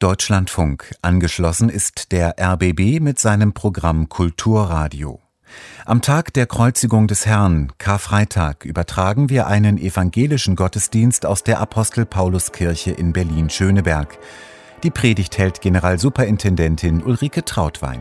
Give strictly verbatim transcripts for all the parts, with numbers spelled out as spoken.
Deutschlandfunk. Angeschlossen ist der R B B mit seinem Programm Kulturradio. Am Tag der Kreuzigung des Herrn, Karfreitag, übertragen wir einen evangelischen Gottesdienst aus der Apostel-Paulus-Kirche in Berlin-Schöneberg. Die Predigt hält Generalsuperintendentin Ulrike Trautwein.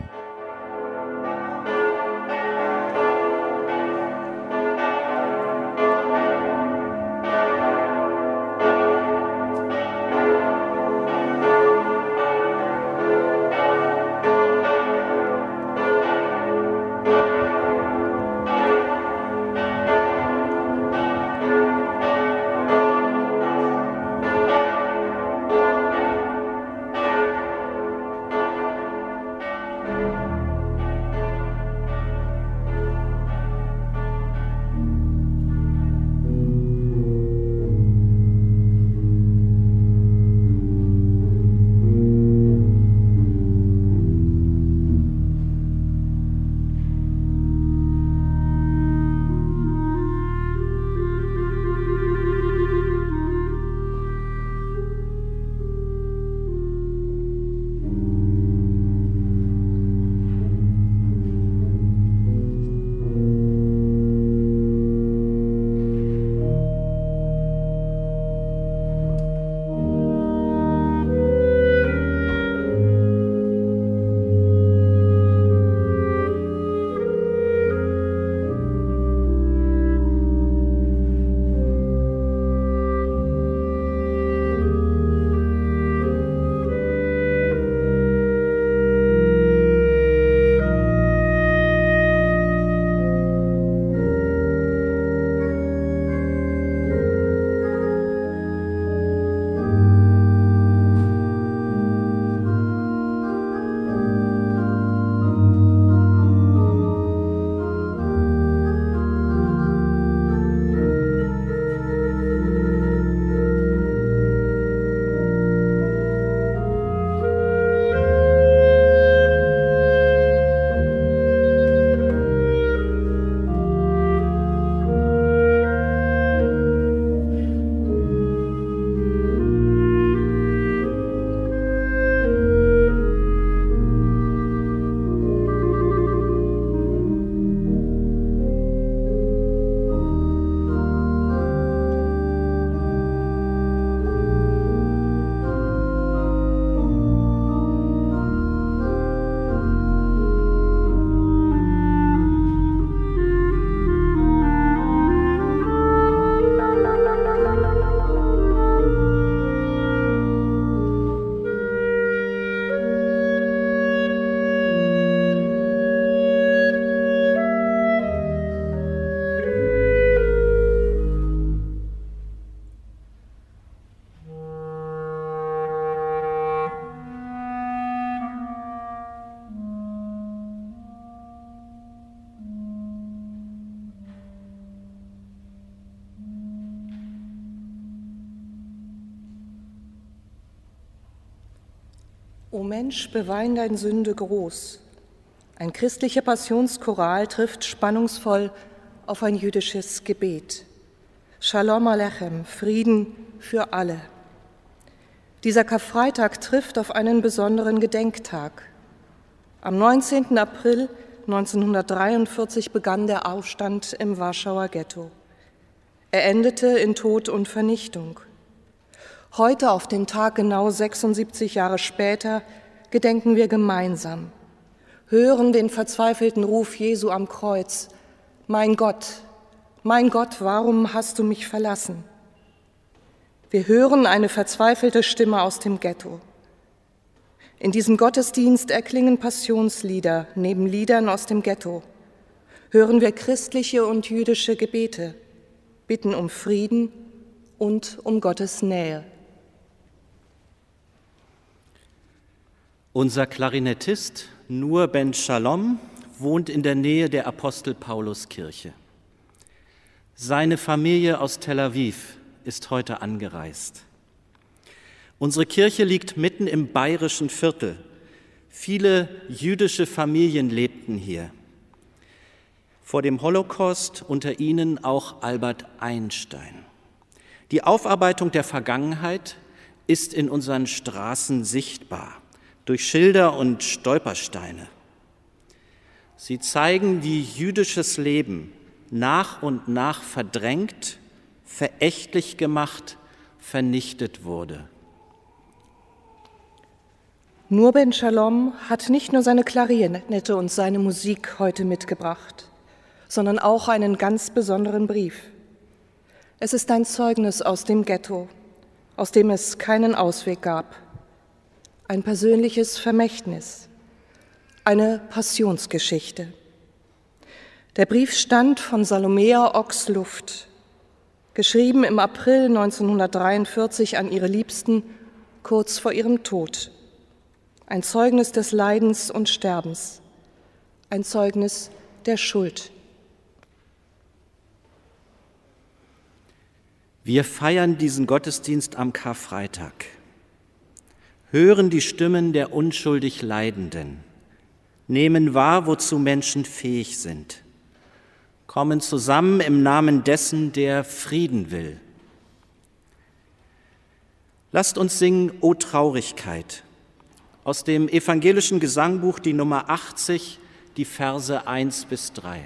O Mensch, bewein dein Sünde groß. Ein christlicher Passionschoral trifft spannungsvoll auf ein jüdisches Gebet. Shalom Alechem, Frieden für alle. Dieser Karfreitag trifft auf einen besonderen Gedenktag. Am neunzehnten April neunzehnhundertdreiundvierzig begann der Aufstand im Warschauer Ghetto. Er endete in Tod und Vernichtung. Heute, auf den Tag genau sechsundsiebzig Jahre später, gedenken wir gemeinsam, hören den verzweifelten Ruf Jesu am Kreuz: Mein Gott, mein Gott, warum hast du mich verlassen? Wir hören eine verzweifelte Stimme aus dem Ghetto. In diesem Gottesdienst erklingen Passionslieder neben Liedern aus dem Ghetto. Hören wir christliche und jüdische Gebete, bitten um Frieden und um Gottes Nähe. Unser Klarinettist Nur Ben Shalom wohnt in der Nähe der Apostel-Paulus-Kirche. Seine Familie aus Tel Aviv ist heute angereist. Unsere Kirche liegt mitten im bayerischen Viertel. Viele jüdische Familien lebten hier. Vor dem Holocaust unter ihnen auch Albert Einstein. Die Aufarbeitung der Vergangenheit ist in unseren Straßen sichtbar, durch Schilder und Stolpersteine. Sie zeigen, wie jüdisches Leben nach und nach verdrängt, verächtlich gemacht, vernichtet wurde. Nur Ben Shalom hat nicht nur seine Klarinette und seine Musik heute mitgebracht, sondern auch einen ganz besonderen Brief. Es ist ein Zeugnis aus dem Ghetto, aus dem es keinen Ausweg gab. Ein persönliches Vermächtnis, eine Passionsgeschichte. Der Brief stammt von Salomea Ox-Luft, geschrieben im April neunzehnhundertdreiundvierzig an ihre Liebsten kurz vor ihrem Tod. Ein Zeugnis des Leidens und Sterbens, ein Zeugnis der Schuld. Wir feiern diesen Gottesdienst am Karfreitag, hören die Stimmen der unschuldig Leidenden, nehmen wahr, wozu Menschen fähig sind, kommen zusammen im Namen dessen, der Frieden will. Lasst uns singen O Traurigkeit, aus dem evangelischen Gesangbuch die Nummer achtzig, die Verse eins bis drei.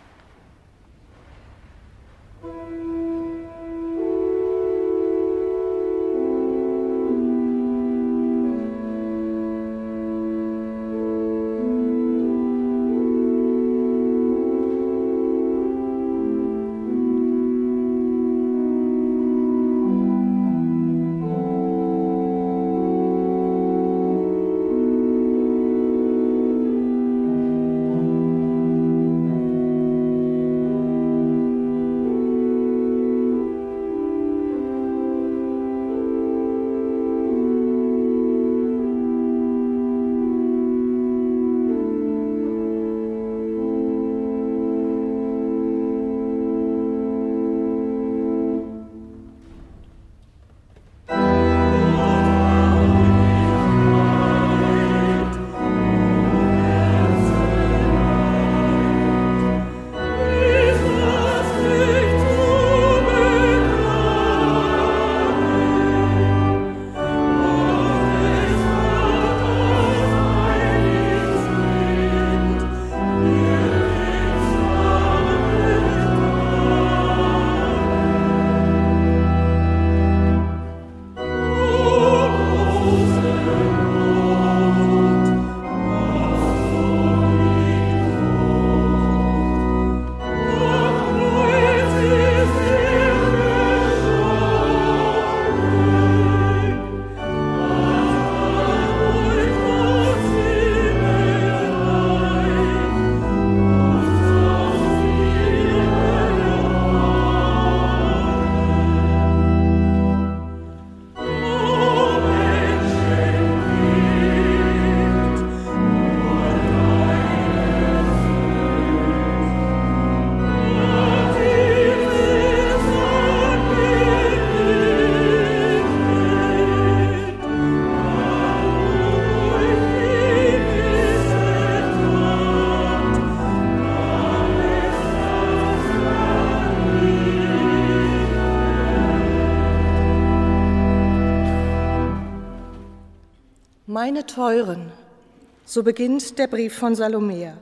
Meine Teuren, so beginnt der Brief von Salomea.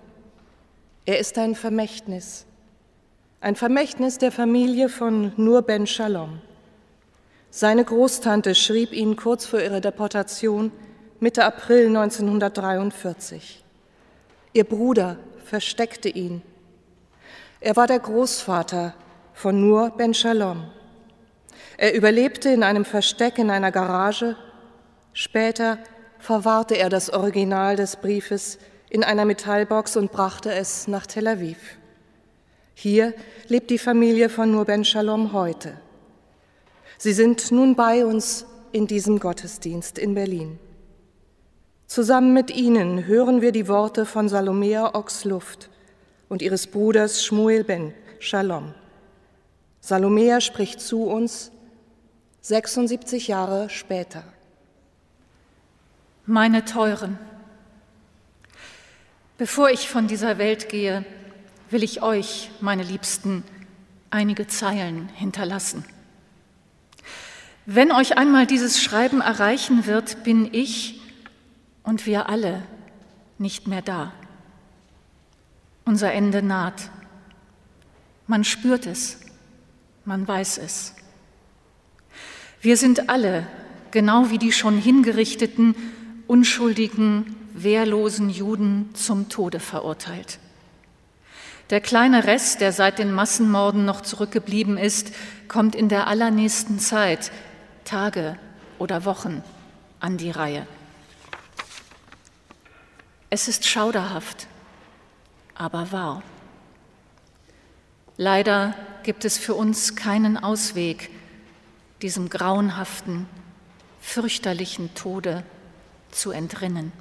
Er ist ein Vermächtnis, ein Vermächtnis der Familie von Nur Ben Shalom. Seine Großtante schrieb ihn kurz vor ihrer Deportation Mitte April neunzehnhundertdreiundvierzig. Ihr Bruder versteckte ihn. Er war der Großvater von Nur Ben Shalom. Er überlebte in einem Versteck in einer Garage. Später verwahrte er das Original des Briefes in einer Metallbox und brachte es nach Tel Aviv. Hier lebt die Familie von Nur Ben Shalom heute. Sie sind nun bei uns in diesem Gottesdienst in Berlin. Zusammen mit ihnen hören wir die Worte von Salomea Ox-Luft und ihres Bruders Shmuel Ben Shalom. Salomea spricht zu uns sechsundsiebzig Jahre später. Meine Teuren, bevor ich von dieser Welt gehe, will ich euch, meine Liebsten, einige Zeilen hinterlassen. Wenn euch einmal dieses Schreiben erreichen wird, bin ich und wir alle nicht mehr da. Unser Ende naht. Man spürt es, man weiß es. Wir sind alle, genau wie die schon hingerichteten, unschuldigen, wehrlosen Juden, zum Tode verurteilt. Der kleine Rest, der seit den Massenmorden noch zurückgeblieben ist, kommt in der allernächsten Zeit, Tage oder Wochen, an die Reihe. Es ist schauderhaft, aber wahr. Leider gibt es für uns keinen Ausweg, diesem grauenhaften, fürchterlichen Tode zu entrinnen.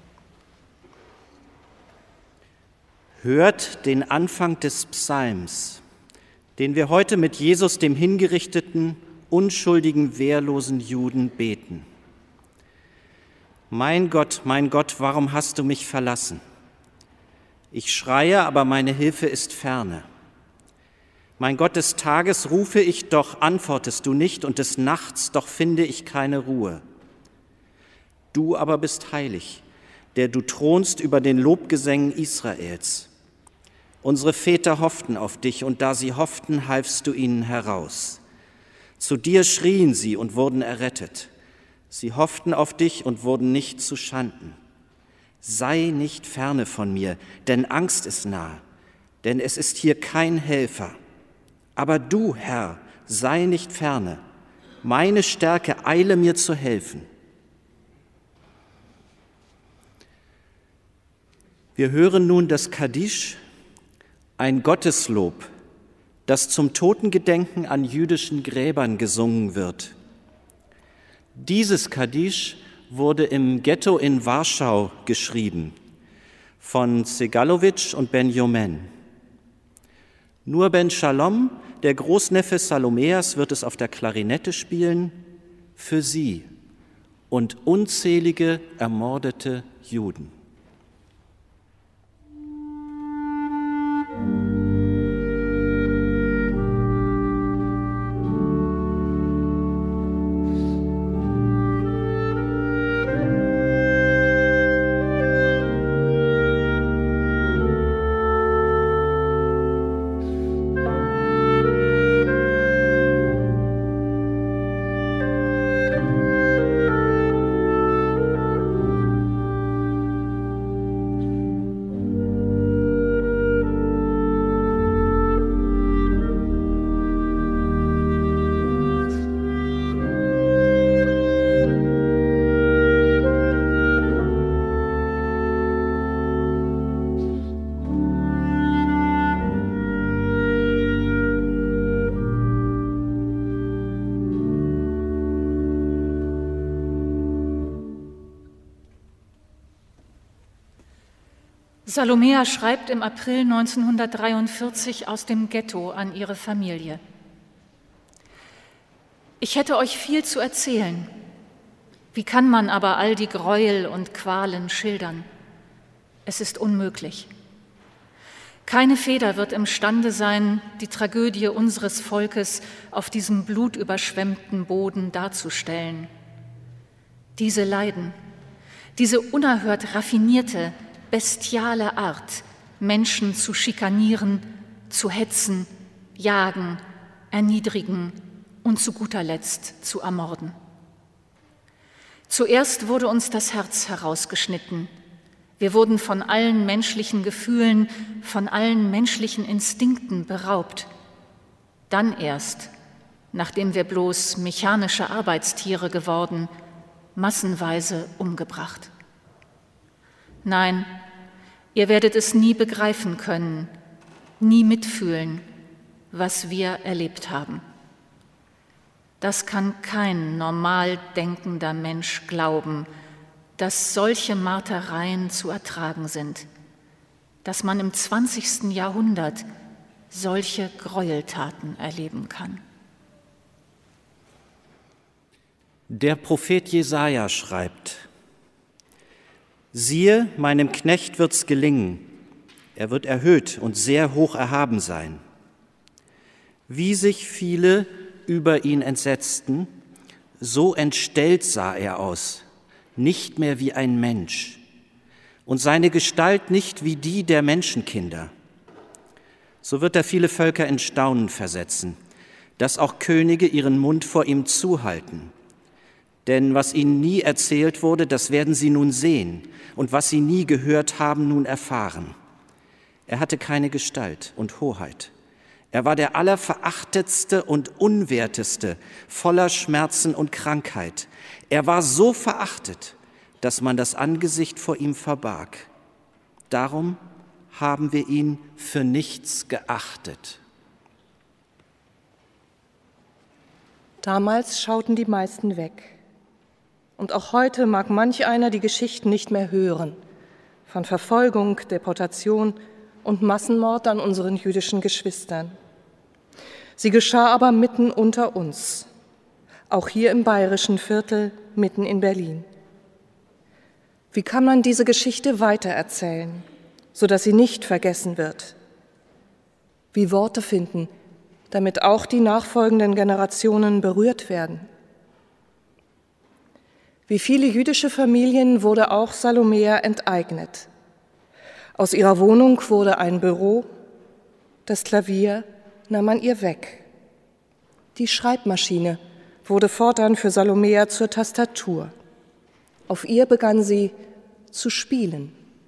Hört den Anfang des Psalms, den wir heute mit Jesus, dem hingerichteten, unschuldigen, wehrlosen Juden, beten. Mein Gott, mein Gott, warum hast du mich verlassen? Ich schreie, aber meine Hilfe ist ferne. Mein Gott, des Tages rufe ich, doch antwortest du nicht, und des Nachts, doch finde ich keine Ruhe. Du aber bist heilig, der du thronst über den Lobgesängen Israels. Unsere Väter hofften auf dich, und da sie hofften, halfst du ihnen heraus. Zu dir schrien sie und wurden errettet. Sie hofften auf dich und wurden nicht zu Schanden. Sei nicht ferne von mir, denn Angst ist nah, denn es ist hier kein Helfer. Aber du, Herr, sei nicht ferne. Meine Stärke eile mir zu helfen. Wir hören nun das Kaddisch, ein Gotteslob, das zum Totengedenken an jüdischen Gräbern gesungen wird. Dieses Kaddisch wurde im Ghetto in Warschau geschrieben von Segalowitsch und Benjomen. Nur Ben Shalom, der Großneffe Salomeas, wird es auf der Klarinette spielen, für sie und unzählige ermordete Juden. Salomea schreibt im April neunzehnhundertdreiundvierzig aus dem Ghetto an ihre Familie. Ich hätte euch viel zu erzählen. Wie kann man aber all die Gräuel und Qualen schildern? Es ist unmöglich. Keine Feder wird imstande sein, die Tragödie unseres Volkes auf diesem blutüberschwemmten Boden darzustellen. Diese Leiden, diese unerhört raffinierte, bestiale Art, Menschen zu schikanieren, zu hetzen, jagen, erniedrigen und zu guter Letzt zu ermorden. Zuerst wurde uns das Herz herausgeschnitten. Wir wurden von allen menschlichen Gefühlen, von allen menschlichen Instinkten beraubt. Dann erst, nachdem wir bloß mechanische Arbeitstiere geworden, massenweise umgebracht. Nein, ihr werdet es nie begreifen können, nie mitfühlen, was wir erlebt haben. Das kann kein normal denkender Mensch glauben, dass solche Martereien zu ertragen sind, dass man im zwanzigsten Jahrhundert solche Gräueltaten erleben kann. Der Prophet Jesaja schreibt: Siehe, meinem Knecht wird's gelingen, er wird erhöht und sehr hoch erhaben sein. Wie sich viele über ihn entsetzten, So entstellt sah er aus, nicht mehr wie ein Mensch, und seine Gestalt nicht wie die der Menschenkinder. So wird er viele Völker in Staunen versetzen, dass auch Könige ihren Mund vor ihm zuhalten. Denn was ihnen nie erzählt wurde, das werden sie nun sehen, und was sie nie gehört haben, nun erfahren. Er hatte keine Gestalt und Hoheit. Er war der allerverachtetste und unwerteste, voller Schmerzen und Krankheit. Er war so verachtet, dass man das Angesicht vor ihm verbarg. Darum haben wir ihn für nichts geachtet. Damals schauten die meisten weg. Und auch heute mag manch einer die Geschichten nicht mehr hören von Verfolgung, Deportation und Massenmord an unseren jüdischen Geschwistern. Sie geschah aber mitten unter uns, auch hier im bayerischen Viertel, mitten in Berlin. Wie kann man diese Geschichte weitererzählen, sodass sie nicht vergessen wird? Wie Worte finden, damit auch die nachfolgenden Generationen berührt werden? Wie viele jüdische Familien wurde auch Salomea enteignet. Aus ihrer Wohnung wurde ein Büro, das Klavier nahm man ihr weg. Die Schreibmaschine wurde fortan für Salomea zur Tastatur. Auf ihr begann sie zu spielen.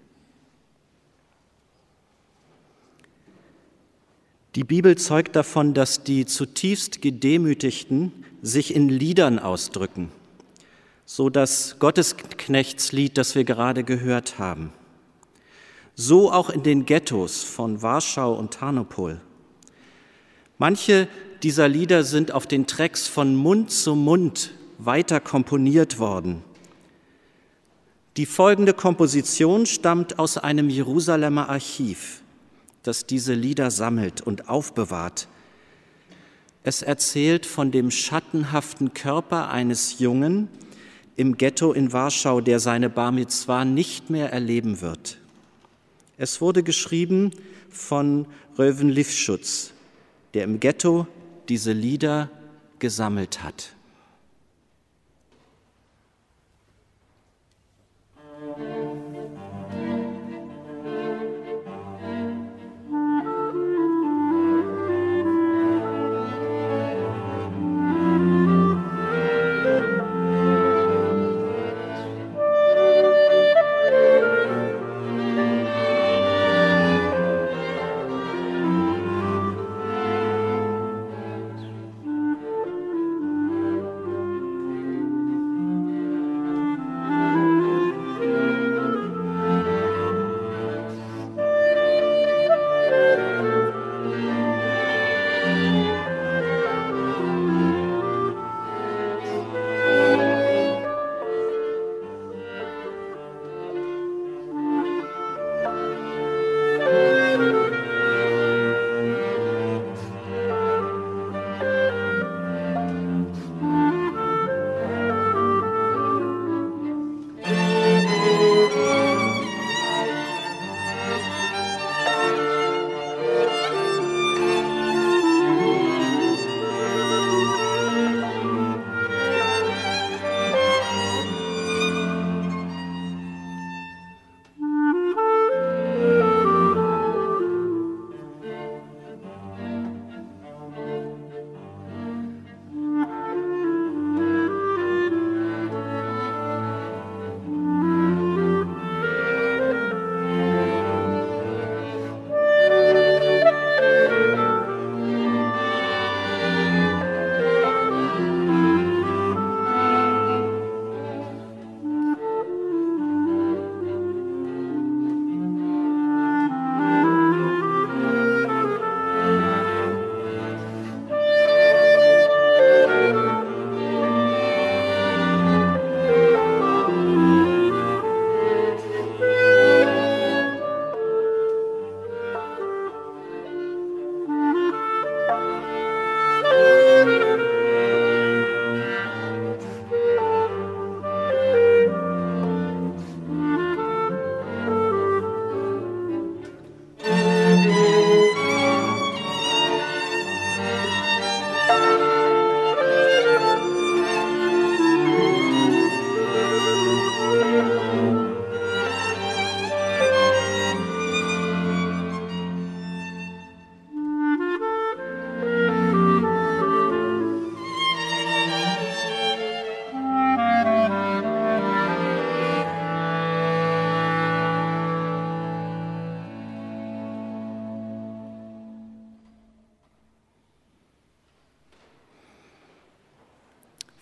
Die Bibel zeugt davon, dass die zutiefst Gedemütigten sich in Liedern ausdrücken, so das Gottesknechtslied, das wir gerade gehört haben. So auch in den Ghettos von Warschau und Tarnopol. Manche dieser Lieder sind auf den Tracks von Mund zu Mund weiter komponiert worden. Die folgende Komposition stammt aus einem Jerusalemer Archiv, das diese Lieder sammelt und aufbewahrt. Es erzählt von dem schattenhaften Körper eines Jungen im Ghetto in Warschau, der seine Bar Mitzwa nicht mehr erleben wird. Es wurde geschrieben von Reuven Lifschutz, der im Ghetto diese Lieder gesammelt hat.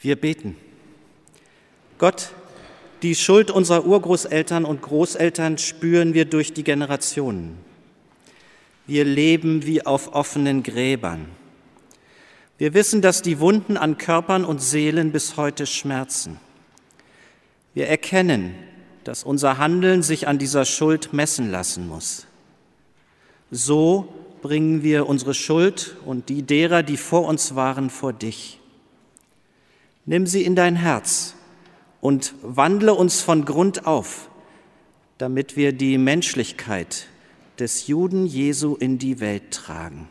Wir beten. Gott, die Schuld unserer Urgroßeltern und Großeltern spüren wir durch die Generationen. Wir leben wie auf offenen Gräbern. Wir wissen, dass die Wunden an Körpern und Seelen bis heute schmerzen. Wir erkennen, dass unser Handeln sich an dieser Schuld messen lassen muss. So bringen wir unsere Schuld und die derer, die vor uns waren, vor dich. Nimm sie in dein Herz und wandle uns von Grund auf, damit wir die Menschlichkeit des Juden Jesu in die Welt tragen.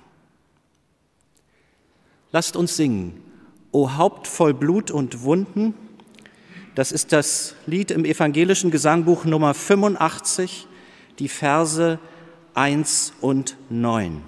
Lasst uns singen, O Haupt voll Blut und Wunden. Das ist das Lied im evangelischen Gesangbuch Nummer fünfundachtzig, die Verse eins und neun.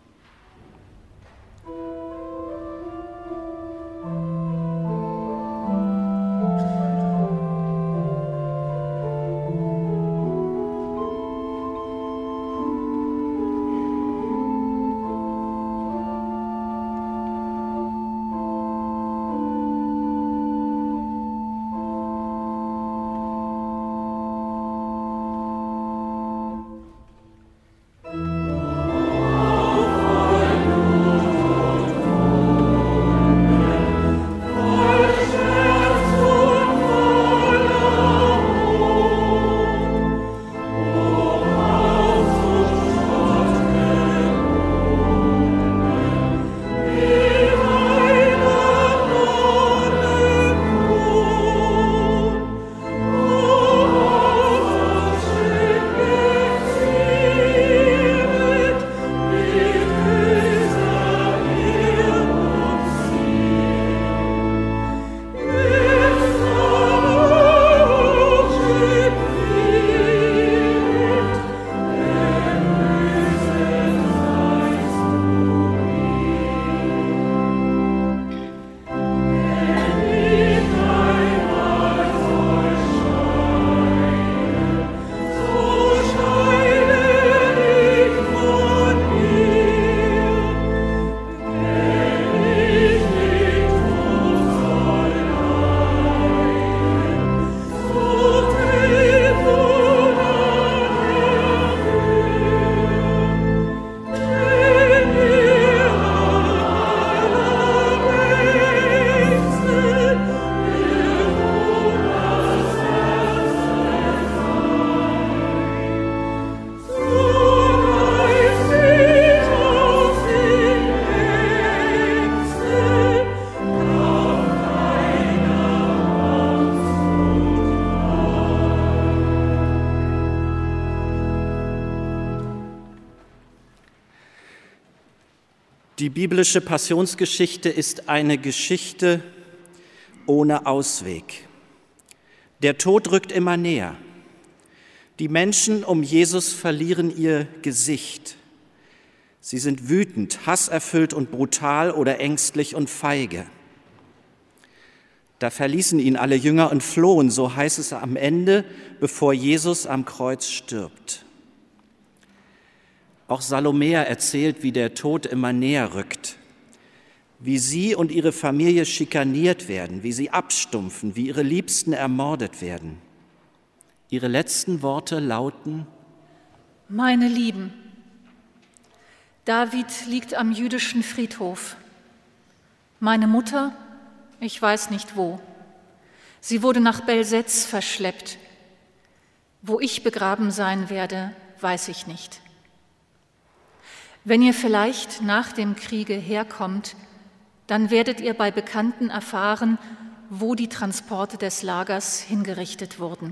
Die biblische Passionsgeschichte ist eine Geschichte ohne Ausweg. Der Tod rückt immer näher. Die Menschen um Jesus verlieren ihr Gesicht. Sie sind wütend, hasserfüllt und brutal oder ängstlich und feige. Da verließen ihn alle Jünger und flohen, so heißt es am Ende, bevor Jesus am Kreuz stirbt. Auch Salomea erzählt, wie der Tod immer näher rückt, wie sie und ihre Familie schikaniert werden, wie sie abstumpfen, wie ihre Liebsten ermordet werden. Ihre letzten Worte lauten: Meine Lieben, David liegt am jüdischen Friedhof. Meine Mutter, ich weiß nicht wo. Sie wurde nach Belsetz verschleppt. Wo ich begraben sein werde, weiß ich nicht. Wenn ihr vielleicht nach dem Kriege herkommt, dann werdet ihr bei Bekannten erfahren, wo die Transporte des Lagers hingerichtet wurden.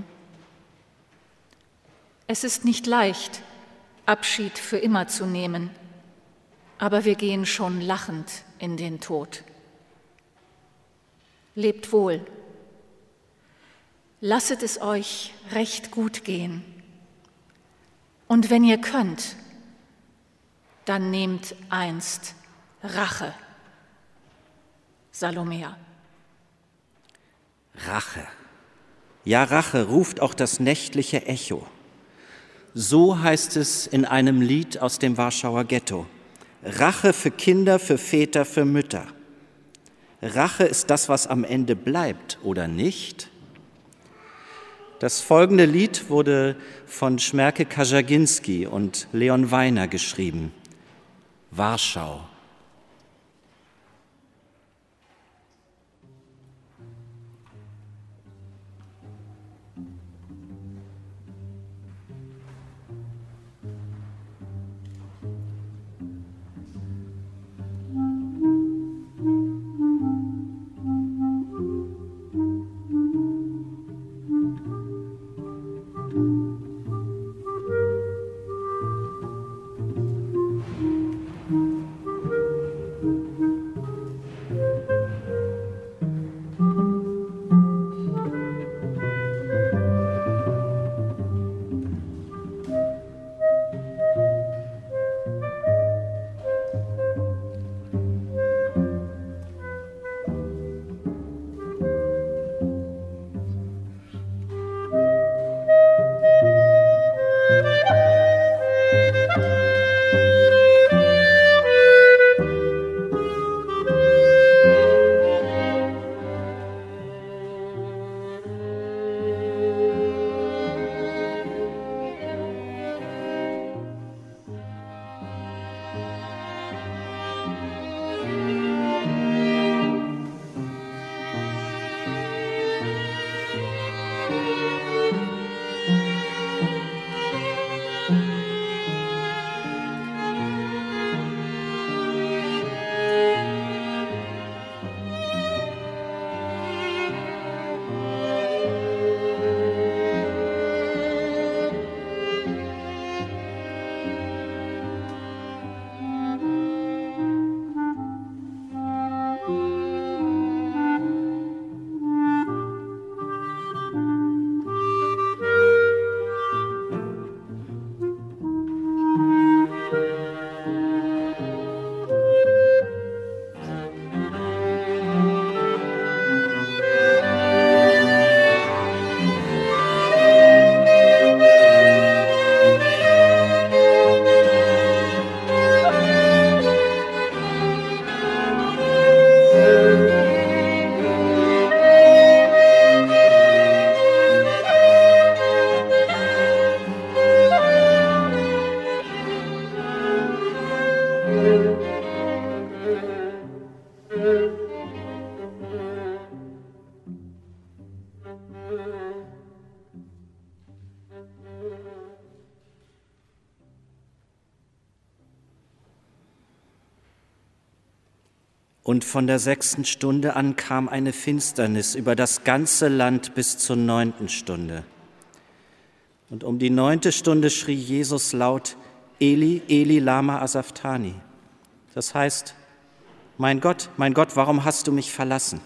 Es ist nicht leicht, Abschied für immer zu nehmen, aber wir gehen schon lachend in den Tod. Lebt wohl. Lasset es euch recht gut gehen. Und wenn ihr könnt, dann nehmt einst Rache. Salomea. Rache. Ja, Rache ruft auch das nächtliche Echo. So heißt es in einem Lied aus dem Warschauer Ghetto. Rache für Kinder, für Väter, für Mütter. Rache ist das, was am Ende bleibt, oder nicht? Das folgende Lied wurde von Schmerke Kajaginski und Leon Weiner geschrieben. Warschau. Und von der sechsten Stunde an kam eine Finsternis über das ganze Land bis zur neunten Stunde. Und um die neunte Stunde schrie Jesus laut, Eli, Eli, lama asabthani. Das heißt, mein Gott, mein Gott, warum hast du mich verlassen?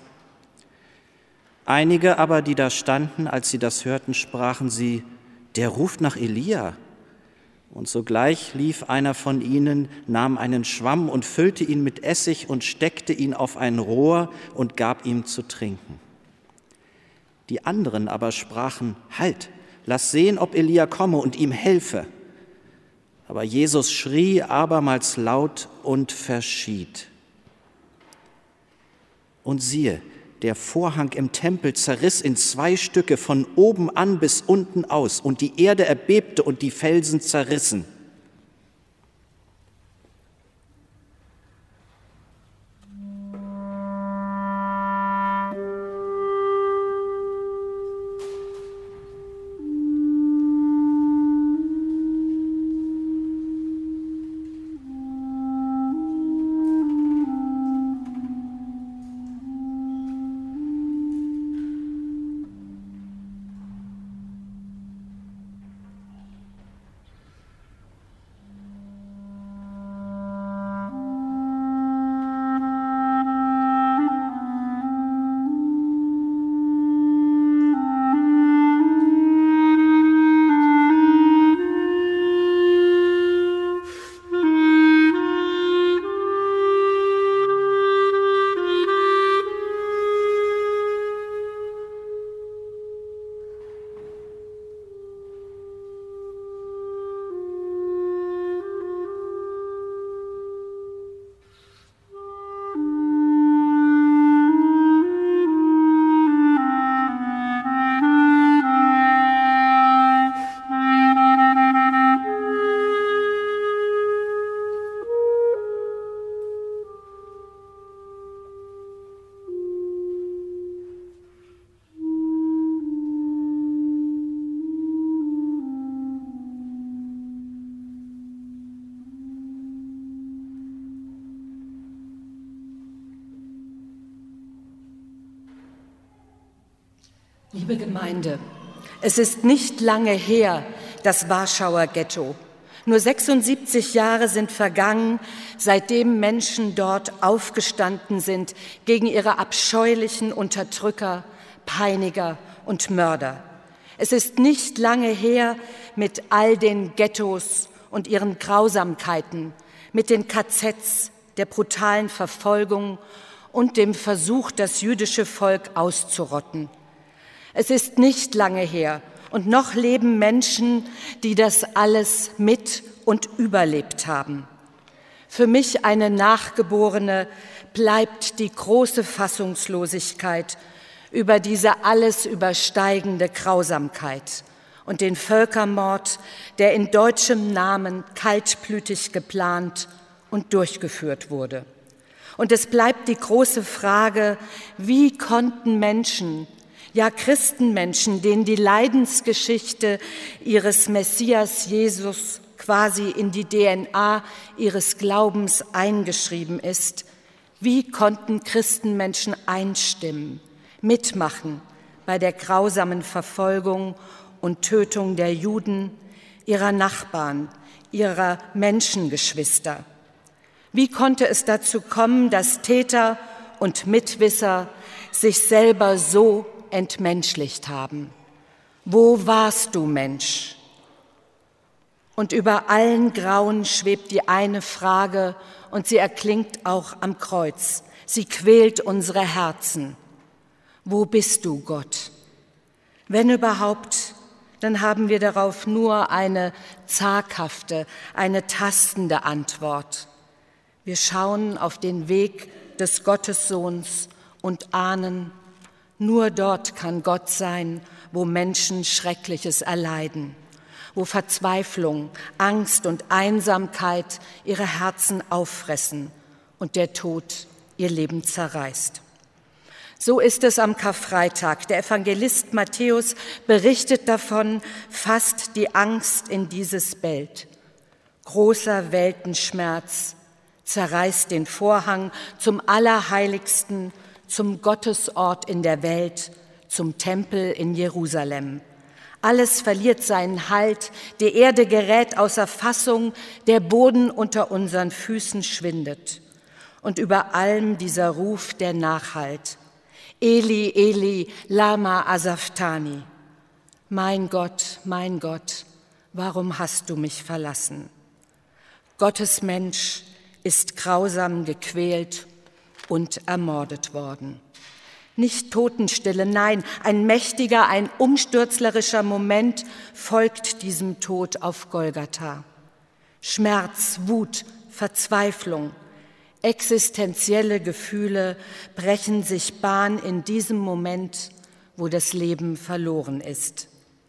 Einige aber, die da standen, als sie das hörten, sprachen sie, der ruft nach Elia. Und sogleich lief einer von ihnen, nahm einen Schwamm und füllte ihn mit Essig und steckte ihn auf ein Rohr und gab ihm zu trinken. Die anderen aber sprachen, halt, lass sehen, ob Elia komme und ihm helfe. Aber Jesus schrie abermals laut und verschied. Und siehe, der Vorhang im Tempel zerriss in zwei Stücke von oben an bis unten aus, und die Erde erbebte und die Felsen zerrissen. Liebe Gemeinde, es ist nicht lange her, das Warschauer Ghetto. Nur sechsundsiebzig Jahre sind vergangen, seitdem Menschen dort aufgestanden sind gegen ihre abscheulichen Unterdrücker, Peiniger und Mörder. Es ist nicht lange her mit all den Ghettos und ihren Grausamkeiten, mit den K Zs, der brutalen Verfolgung und dem Versuch, das jüdische Volk auszurotten. Es ist nicht lange her und noch leben Menschen, die das alles mit und überlebt haben. Für mich, eine Nachgeborene, bleibt die große Fassungslosigkeit über diese alles übersteigende Grausamkeit und den Völkermord, der in deutschem Namen kaltblütig geplant und durchgeführt wurde. Und es bleibt die große Frage, wie konnten Menschen, ja Christenmenschen, denen die Leidensgeschichte ihres Messias Jesus quasi in die D N A ihres Glaubens eingeschrieben ist, wie konnten Christenmenschen einstimmen, mitmachen bei der grausamen Verfolgung und Tötung der Juden, ihrer Nachbarn, ihrer Menschengeschwister? Wie konnte es dazu kommen, dass Täter und Mitwisser sich selber so entmenschlicht haben? Wo warst du, Mensch? Und über allen Grauen schwebt die eine Frage, und sie erklingt auch am Kreuz. Sie quält unsere Herzen. Wo bist du, Gott? Wenn überhaupt, dann haben wir darauf nur eine zaghafte, eine tastende Antwort. Wir schauen auf den Weg des Gottessohns und ahnen, nur dort kann Gott sein, wo Menschen Schreckliches erleiden, wo Verzweiflung, Angst und Einsamkeit ihre Herzen auffressen und der Tod ihr Leben zerreißt. So ist es am Karfreitag. Der Evangelist Matthäus berichtet davon, fasst die Angst in dieses Bild. Großer Weltenschmerz zerreißt den Vorhang zum Allerheiligsten, zum Gottesort in der Welt, zum Tempel in Jerusalem. Alles verliert seinen Halt, die Erde gerät außer Fassung, der Boden unter unseren Füßen schwindet. Und über allem dieser Ruf, der nachhallt. Eli, Eli, lama asafthani. Mein Gott, mein Gott, warum hast du mich verlassen? Gottes Mensch ist grausam gequält und ermordet worden. Nicht Totenstille, nein, ein mächtiger, ein umstürzlerischer Moment folgt diesem Tod auf Golgatha. Schmerz, Wut, Verzweiflung, existenzielle Gefühle brechen sich Bahn in diesem Moment, wo das Leben verloren ist.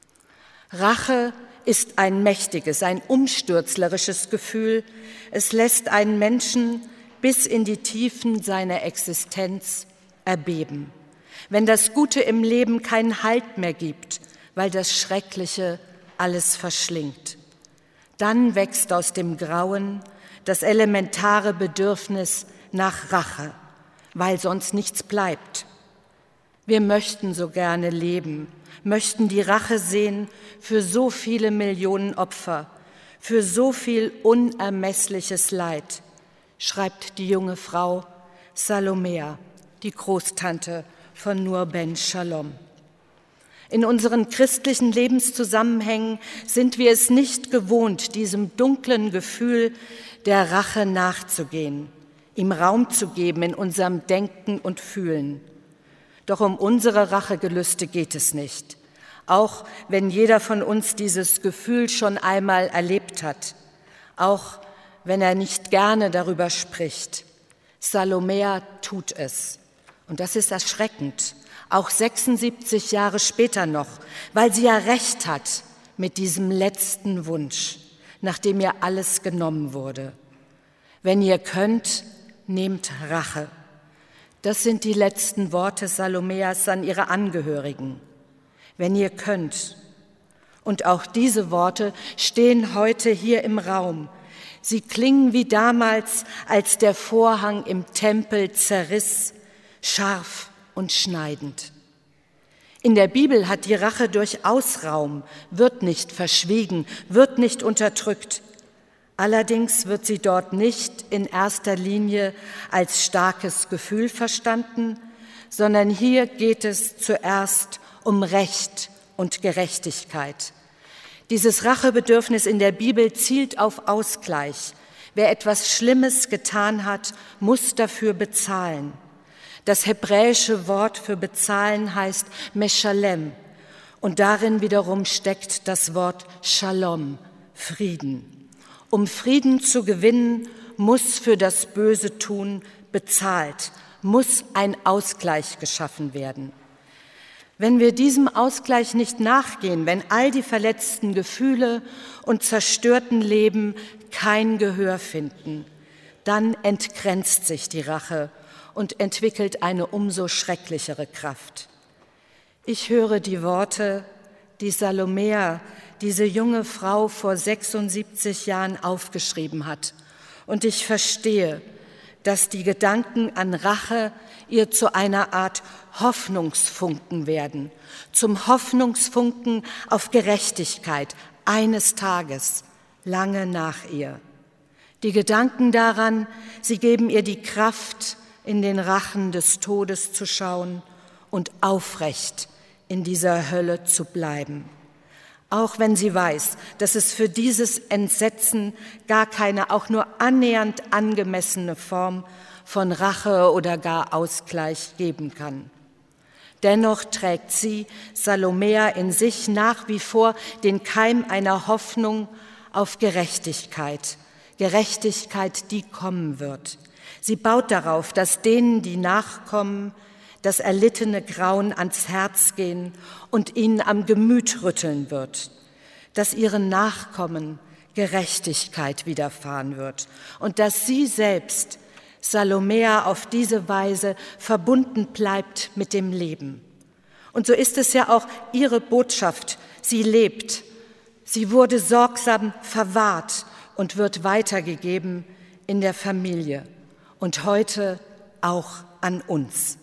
Rache ist ein mächtiges, ein umstürzlerisches Gefühl. Es lässt einen Menschen bis in die Tiefen seiner Existenz erbeben. Wenn das Gute im Leben keinen Halt mehr gibt, weil das Schreckliche alles verschlingt, dann wächst aus dem Grauen das elementare Bedürfnis nach Rache, weil sonst nichts bleibt. Wir möchten so gerne leben, möchten die Rache sehen für so viele Millionen Opfer, für so viel unermessliches Leid, schreibt die junge Frau Salomea, die Großtante von Nur ben Shalom. In unseren christlichen Lebenszusammenhängen sind wir es nicht gewohnt, diesem dunklen Gefühl der Rache nachzugehen, ihm Raum zu geben in unserem Denken und Fühlen. Doch um unsere Rachegelüste geht es nicht, auch wenn jeder von uns dieses Gefühl schon einmal erlebt hat, auch wenn er nicht gerne darüber spricht. Salomea tut es. Und das ist erschreckend, auch sechsundsiebzig Jahre später noch, weil sie ja recht hat mit diesem letzten Wunsch, nachdem ihr alles genommen wurde. Wenn ihr könnt, nehmt Rache. Das sind die letzten Worte Salomeas an ihre Angehörigen. Wenn ihr könnt. Und auch diese Worte stehen heute hier im Raum. Sie klingen wie damals, als der Vorhang im Tempel zerriss, scharf und schneidend. In der Bibel hat die Rache durchaus Raum, wird nicht verschwiegen, wird nicht unterdrückt. Allerdings wird sie dort nicht in erster Linie als starkes Gefühl verstanden, sondern hier geht es zuerst um Recht und Gerechtigkeit. Dieses Rachebedürfnis in der Bibel zielt auf Ausgleich. Wer etwas Schlimmes getan hat, muss dafür bezahlen. Das hebräische Wort für bezahlen heißt Meshalem und darin wiederum steckt das Wort Shalom, Frieden. Um Frieden zu gewinnen, muss für das böse Tun bezahlt, muss ein Ausgleich geschaffen werden. Wenn wir diesem Ausgleich nicht nachgehen, wenn all die verletzten Gefühle und zerstörten Leben kein Gehör finden, dann entgrenzt sich die Rache und entwickelt eine umso schrecklichere Kraft. Ich höre die Worte, die Salomea, diese junge Frau vor sechsundsiebzig Jahren aufgeschrieben hat. Und ich verstehe, dass die Gedanken an Rache ihr zu einer Art Hoffnungsfunken werden, zum Hoffnungsfunken auf Gerechtigkeit eines Tages, lange nach ihr. Die Gedanken daran, sie geben ihr die Kraft, in den Rachen des Todes zu schauen und aufrecht in dieser Hölle zu bleiben. Auch wenn sie weiß, dass es für dieses Entsetzen gar keine auch nur annähernd angemessene Form von Rache oder gar Ausgleich geben kann. Dennoch trägt sie, Salomea, in sich nach wie vor den Keim einer Hoffnung auf Gerechtigkeit, Gerechtigkeit, die kommen wird. Sie baut darauf, dass denen, die nachkommen, das erlittene Grauen ans Herz gehen und ihnen am Gemüt rütteln wird, dass ihren Nachkommen Gerechtigkeit widerfahren wird und dass sie selbst, Salomea, auf diese Weise verbunden bleibt mit dem Leben. Und so ist es ja auch ihre Botschaft. Sie lebt, sie wurde sorgsam verwahrt und wird weitergegeben in der Familie. Und heute auch an uns.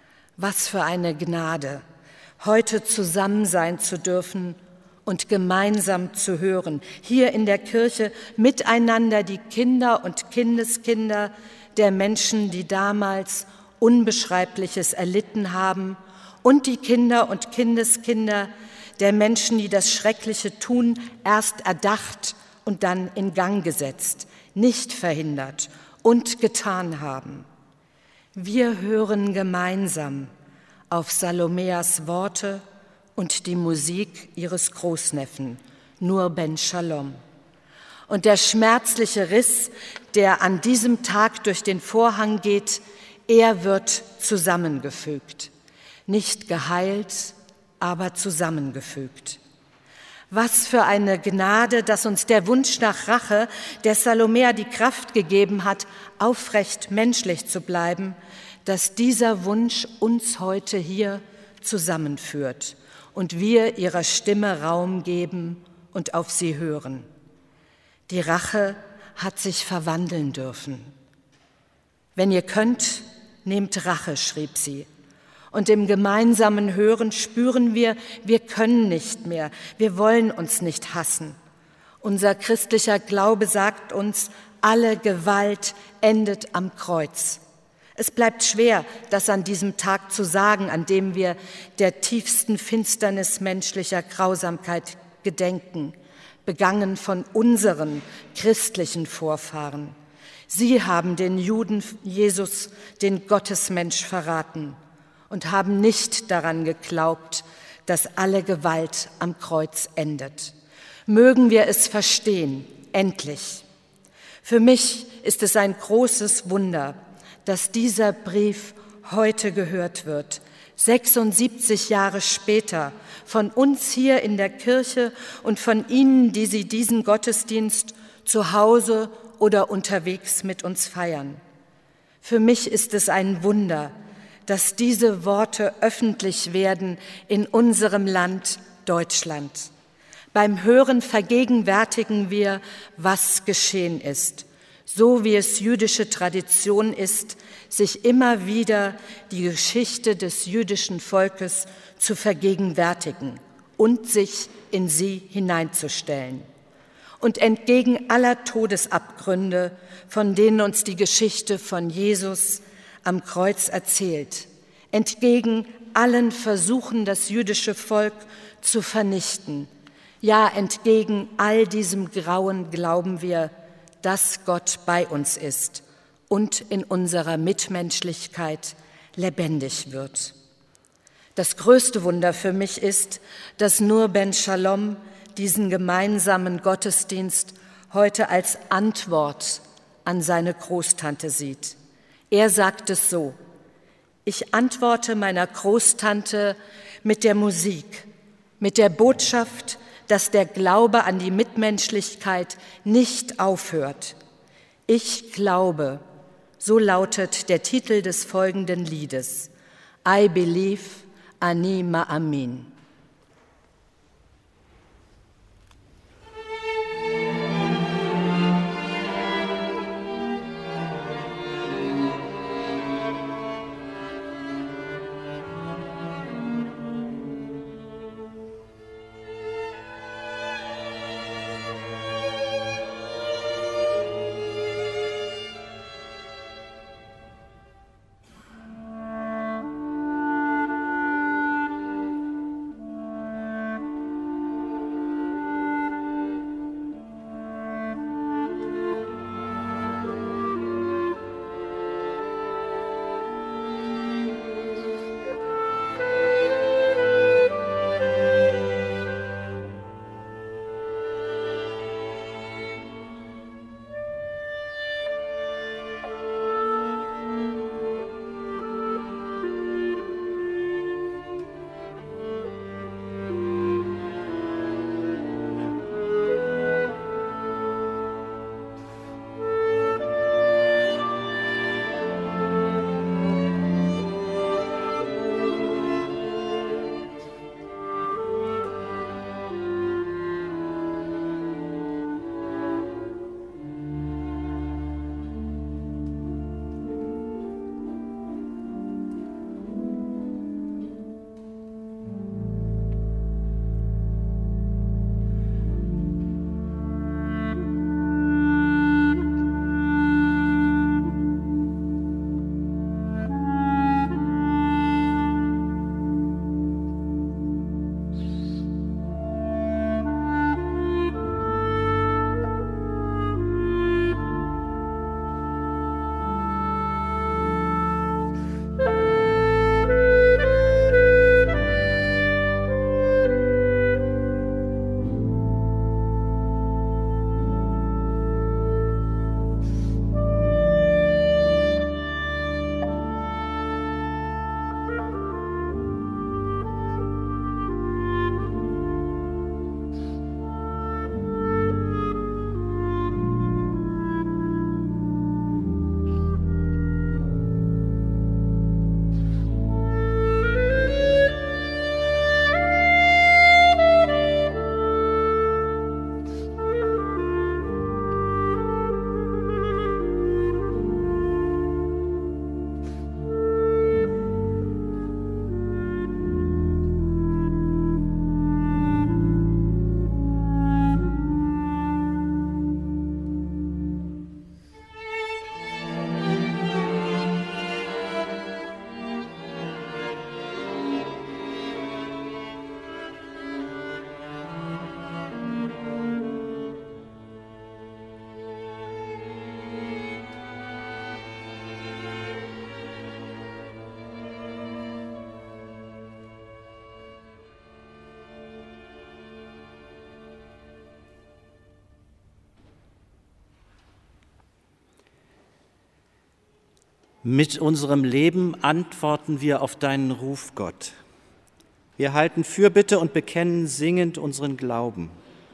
Was für eine Gnade, heute zusammen sein zu dürfen und gemeinsam zu hören, hier in der Kirche miteinander die Kinder und Kindeskinder der Menschen, die damals Unbeschreibliches erlitten haben, und die Kinder und Kindeskinder der Menschen, die das schreckliche Tun erst erdacht und dann in Gang gesetzt, nicht verhindert und getan haben. Wir hören gemeinsam auf Salomeas Worte und die Musik ihres Großneffen, Nur ben Shalom. Und der schmerzliche Riss, der an diesem Tag durch den Vorhang geht, er wird zusammengefügt. Nicht geheilt, aber zusammengefügt. Was für eine Gnade, dass uns der Wunsch nach Rache, der Salomea die Kraft gegeben hat, aufrecht menschlich zu bleiben, dass dieser Wunsch uns heute hier zusammenführt und wir ihrer Stimme Raum geben und auf sie hören. Die Rache hat sich verwandeln dürfen. Wenn ihr könnt, nehmt Rache, schrieb sie. Und im gemeinsamen Hören spüren wir, wir können nicht mehr, wir wollen uns nicht hassen. Unser christlicher Glaube sagt uns, alle Gewalt endet am Kreuz. Es bleibt schwer, das an diesem Tag zu sagen, an dem wir der tiefsten Finsternis menschlicher Grausamkeit gedenken, begangen von unseren christlichen Vorfahren. Sie haben den Juden Jesus, den Gottesmensch, verraten und haben nicht daran geglaubt, dass alle Gewalt am Kreuz endet. Mögen wir es verstehen, endlich. Für mich ist es ein großes Wunder, dass dieser Brief heute gehört wird, sechsundsiebzig Jahre später, von uns hier in der Kirche und von Ihnen, die Sie diesen Gottesdienst zu Hause oder unterwegs mit uns feiern. Für mich ist es ein Wunder, dass diese Worte öffentlich werden in unserem Land Deutschland. Beim Hören vergegenwärtigen wir, was geschehen ist. so wie es jüdische Tradition ist, sich immer wieder die Geschichte des jüdischen Volkes zu vergegenwärtigen und sich in sie hineinzustellen. Und entgegen aller Todesabgründe, von denen uns die Geschichte von Jesus am Kreuz erzählt, entgegen allen Versuchen, das jüdische Volk zu vernichten, ja, entgegen all diesem Grauen glauben wir, dass Gott bei uns ist und in unserer Mitmenschlichkeit lebendig wird. Das größte Wunder für mich ist, dass Nur Ben Shalom diesen gemeinsamen Gottesdienst heute als Antwort an seine Großtante sieht. Er sagt es so: Ich antworte meiner Großtante mit der Musik, mit der Botschaft, dass der Glaube an die Mitmenschlichkeit nicht aufhört. Ich glaube, so lautet der Titel des folgenden Liedes: I believe, Ani Ma'amin. Mit unserem Leben antworten wir auf deinen Ruf, Gott. Wir halten Fürbitte und bekennen singend unseren Glauben.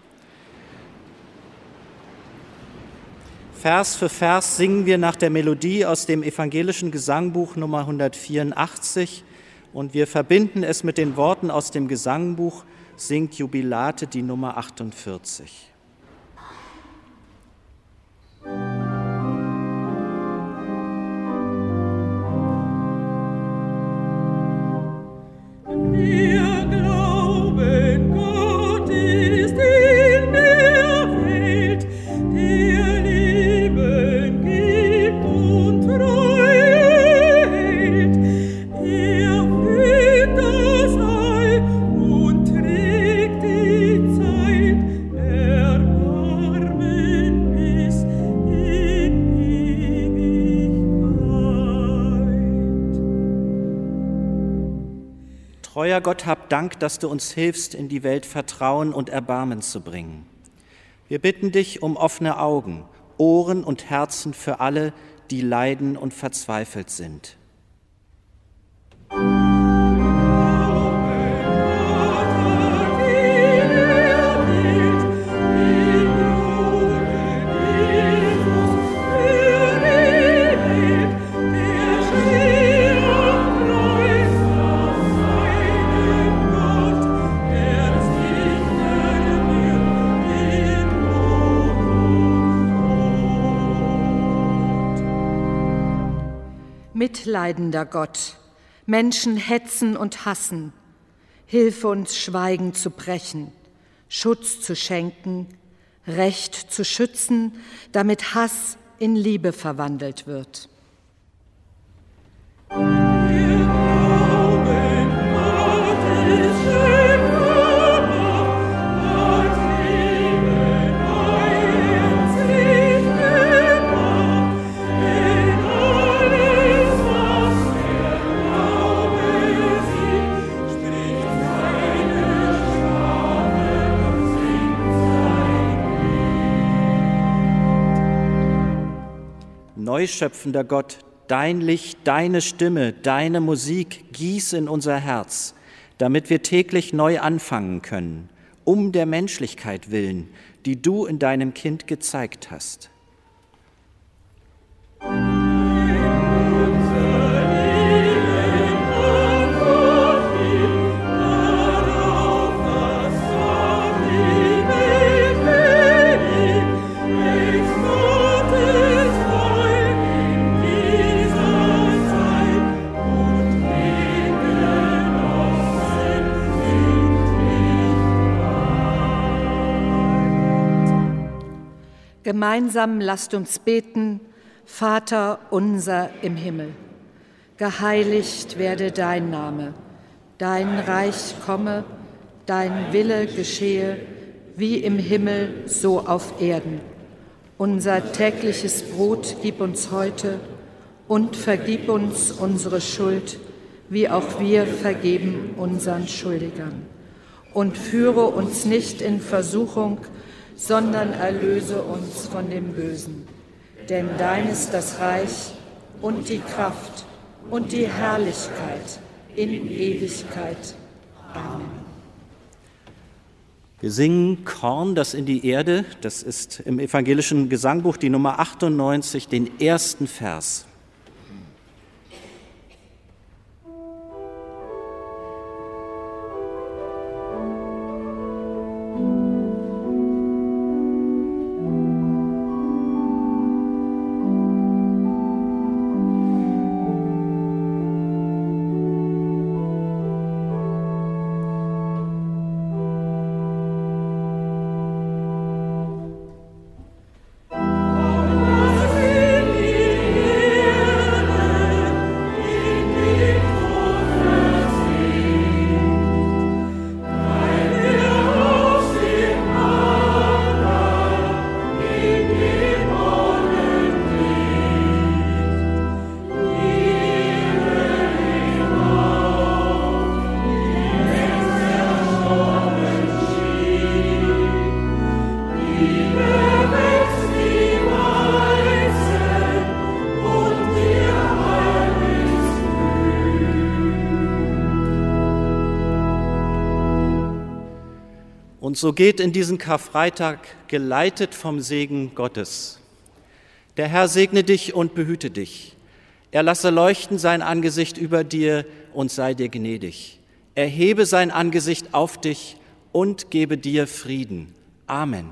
Vers für Vers singen wir nach der Melodie aus dem evangelischen Gesangbuch Nummer hundertvierundachtzig und wir verbinden es mit den Worten aus dem Gesangbuch Singt Jubilate, die Nummer achtundvierzig. Musik Treuer Gott, hab Dank, dass du uns hilfst, in die Welt Vertrauen und Erbarmen zu bringen. Wir bitten dich um offene Augen, Ohren und Herzen für alle, die leiden und verzweifelt sind. Mitleidender Gott, Menschen hetzen und hassen, hilf uns, Schweigen zu brechen, Schutz zu schenken, Recht zu schützen, damit Hass in Liebe verwandelt wird. Neuschöpfender Gott, dein Licht, deine Stimme, deine Musik gieß in unser Herz, damit wir täglich neu anfangen können, um der Menschlichkeit willen, die du in deinem Kind gezeigt hast. Gemeinsam lasst uns beten, Vater unser im Himmel. Geheiligt werde dein Name, dein Reich komme, dein Wille geschehe, wie im Himmel, so auf Erden. Unser tägliches Brot gib uns heute und vergib uns unsere Schuld, wie auch wir vergeben unseren Schuldigern. Und führe uns nicht in Versuchung, sondern erlöse uns von dem Bösen. Denn dein ist das Reich und die Kraft und die Herrlichkeit in Ewigkeit. Amen. Wir singen Korn, das in die Erde. Das ist im evangelischen Gesangbuch die Nummer achtundneunzig, den ersten Vers. Und so geht in diesen Karfreitag geleitet vom Segen Gottes. Der Herr segne dich und behüte dich. Er lasse leuchten sein Angesicht über dir und sei dir gnädig. Erhebe sein Angesicht auf dich und gebe dir Frieden. Amen.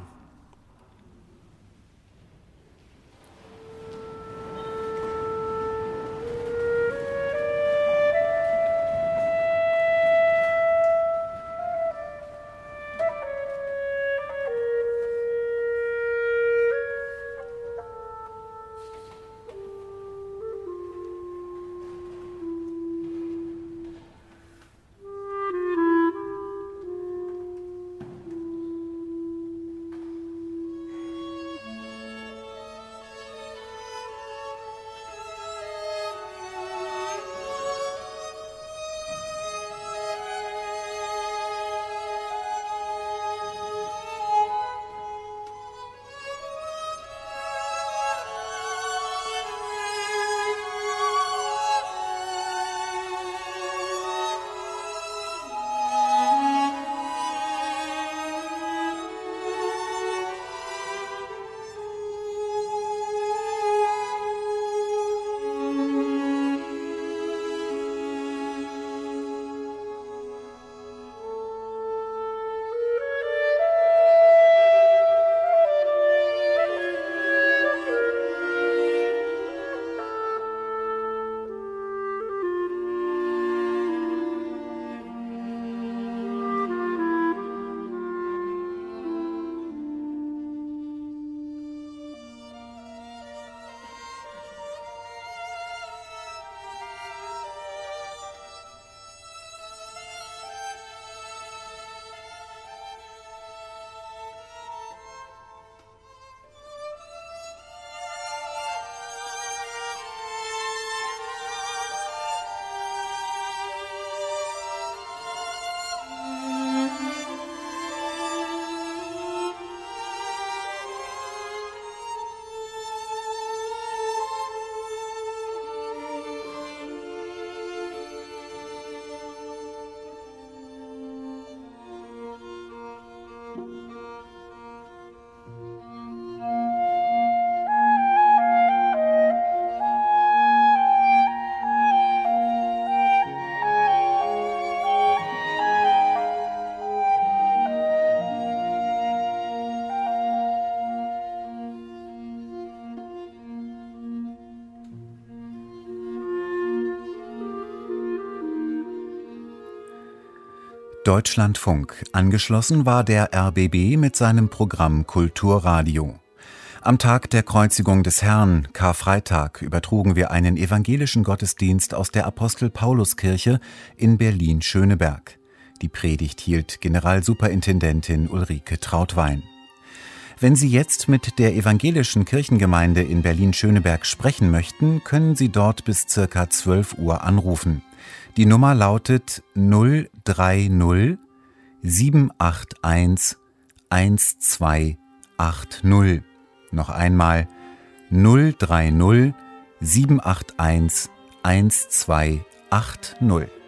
Deutschlandfunk. Angeschlossen war der R B B mit seinem Programm Kulturradio. Am Tag der Kreuzigung des Herrn, Karfreitag, übertrugen wir einen evangelischen Gottesdienst aus der Apostel-Paulus-Kirche in Berlin-Schöneberg. Die Predigt hielt Generalsuperintendentin Ulrike Trautwein. Wenn Sie jetzt mit der evangelischen Kirchengemeinde in Berlin-Schöneberg sprechen möchten, können Sie dort bis circa zwölf Uhr anrufen. Die Nummer lautet null drei null sieben acht eins eins zwei acht null. Noch einmal null drei null sieben acht eins eins zwei acht null.